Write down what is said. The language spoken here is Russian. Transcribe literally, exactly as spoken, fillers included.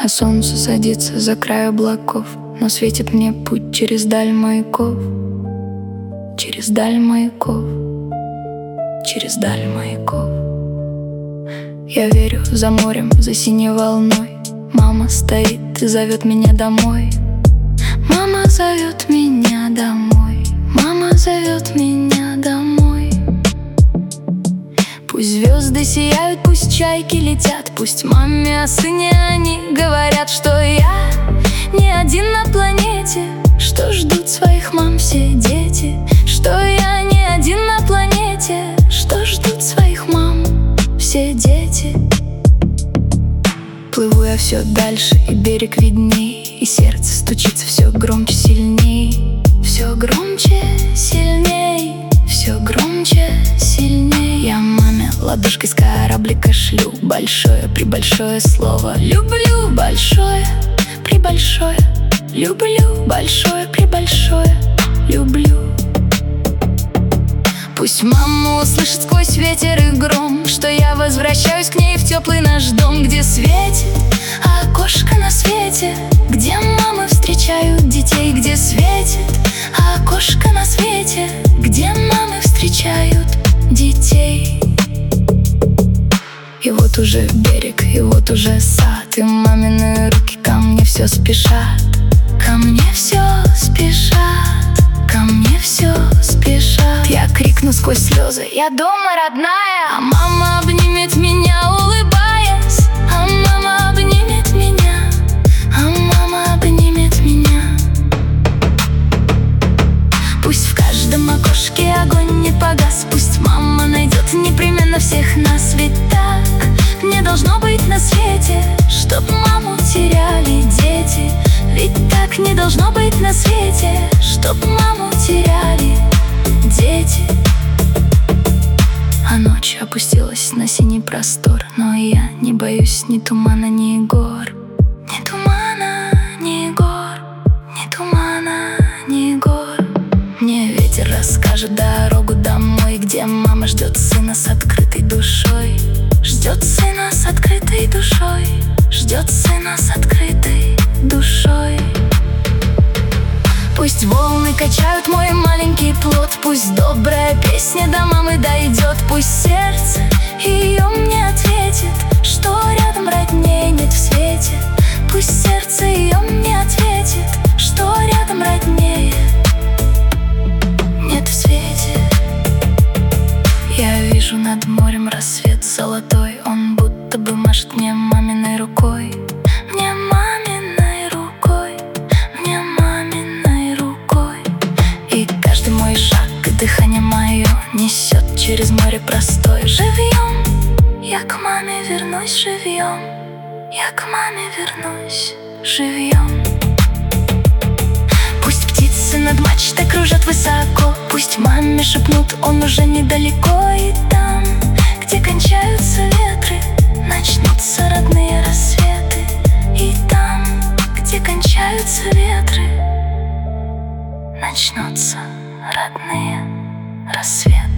А солнце садится за край облаков, но светит мне путь через даль маяков, через даль маяков, через даль маяков. Я верю за морем, за синей волной. Мама стоит и зовет меня домой. Мама зовет меня домой. Мама зовет меня домой. Пусть звезды сияют, пусть чайки летят, пусть маме о сыне они говорят, что я не один на планете, что ждут своих мам все дети, что я не один на планете, что ждут своих мам все дети. Плыву я все дальше, и берег видней, и сердце стучится все громче, сильней, все громче, сильней, все громче, сильней. Я маме ладошкой с кораблика шлю большое, прибольшое слово люблю, большое, прибольшое, люблю, большое, прибольшое, люблю. Пусть мама услышит сквозь ветер и гром, что я возвращаюсь к ней в теплый наш дом, где светит окошко на свете, где мамы встречают детей, где светит окошко на свете, где мамы встречают детей. И вот уже берег, и вот уже сад, и мамины руки ко мне все спешат, ко мне все спешат, ко мне все спешат. Я крикну сквозь слезы: я дома, родная. А мама обнимет меня, улыбаясь. А мама обнимет меня. А мама обнимет меня. Пусть в каждом окошке огонь не погас, пусть мама найдет непременно всех нас. Ведь так не должно быть на свете, чтоб маму теряли дети. Ведь так не должно быть на свете, чтоб маму теряли дети. А ночь опустилась на синий простор, но я не боюсь ни тумана, ни гор. Ни тумана, ни гор, ни тумана, ни гор. Мне ветер расскажет дорогу домой, где мама ждет сына с открытой душой. Ждет сына с открытой душой. Ждет сына с открытой душой. Пусть волны качают мой маленький плод, пусть добрая песня до мамы дойдет, пусть сердце ее мне ответит, что рядом родней нет в свете. Пусть сердце ее мне ответит, что рядом роднее нет в свете. Я вижу над морем рассвет золотой, он будто бы машет мне маминой рукой. Мне маминой рукой, мне маминой рукой. И каждый мой шаг и дыхание мое несет через море простое. Живьем я к маме вернусь, живьем я к маме вернусь, живьем. Пусть птицы над мачтой кружат высоко, пусть маме шепнут, он уже недалеко. И там, где кончаются ветры, начнутся родные рассветы. И там, где кончаются ветры, начнутся родные рассветы.